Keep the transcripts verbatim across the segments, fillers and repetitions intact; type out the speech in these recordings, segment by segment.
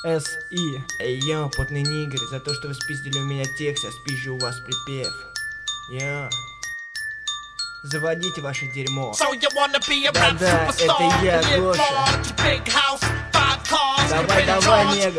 эс и. Эй, йо, потный нигер, за то, что вы спиздили у меня текст, я спизжу у вас припев. Йо. Заводите ваше дерьмо. Да-да, это я, Гоша. Давай, давай, нега.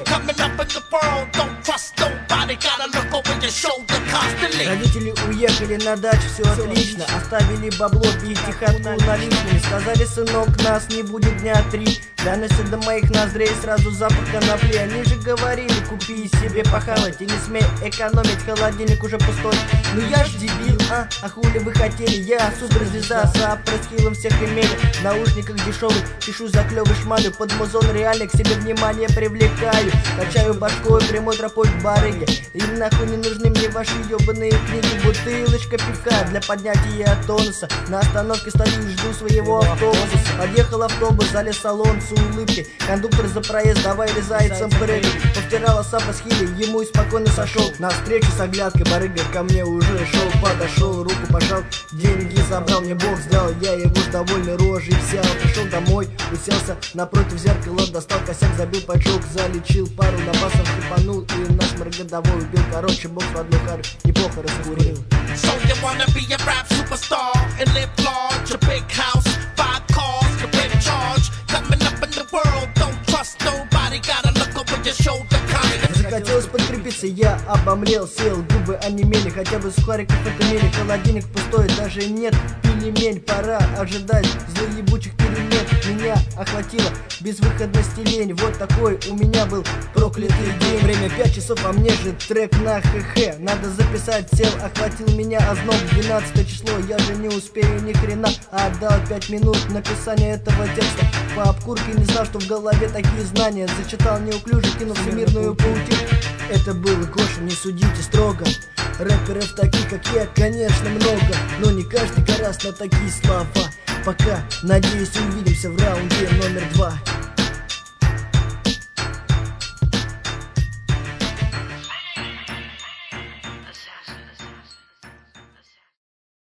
Родители уехали на дачу, все отлично. Оставили бабло, пятихатку наличными. Сказали, сынок, нас не будет дня три. Донесся до моих ноздрей сразу запах конопли. Они же говорили, купи себе похавать и не смей экономить, холодильник уже пустой. Ну я ж дебил, а? А хули вы хотели? Я суперзвезда, с апрескилом всех имели. В наушниках дешевых, пишу за клёвый шмалю. Под музон реально к себе внимание привлекаю. Качаю башкой прямой тропой к барыге. Им нахуй не нужны мне ваши ебаные книги. Бутылочка пивка для поднятия тонуса. На остановке стою и жду своего автобуса. Подъехал автобус, залез в салон с улыбкой. Кондуктор за проезд, давай резается прыгай. Повтирала сапа с хили, ему и спокойно сошел. На встречу с оглядкой барыга ко мне уже шел. Подошел, руку пожал, деньги забрал, мне Бог сделал. Я его с довольной рожей взял. Пришел домой, уселся напротив зеркала, достал косяк, забил поджог, залечил пару набасов, хипанул и насморк годовой убил. Короче, бог в одну харю неплохо раскурил. So you wanna be a rap superstar and live large, a big house, five cars, you're in charge. Coming up in the world, don't trust nobody, gotta look over your shoulder. Захотелось подкрепиться, я обомлел, сел, губы онемели, хотя бы сухариков отымели. Холодильник пустой, даже нет пельмень, пора ожидать злоебучих перемен. Меня охватила безвыходность и лень, вот такой у меня был проклятый день. Время пять часов, а мне же трек на хх. Надо записать, сел, охватил меня озноб. Двенадцатое число, я же не успею ни хрена. Отдал пять минут написания этого текста. По обкурке не знал, что в голове такие знания. Зачитал неуклюже, кинул всемирную паутину. Это был Гоша, не судите строго. Рэперов таких, как я, конечно, много, но не каждый гораст на такие слова. Пока, надеюсь, увидимся в раунде номер два.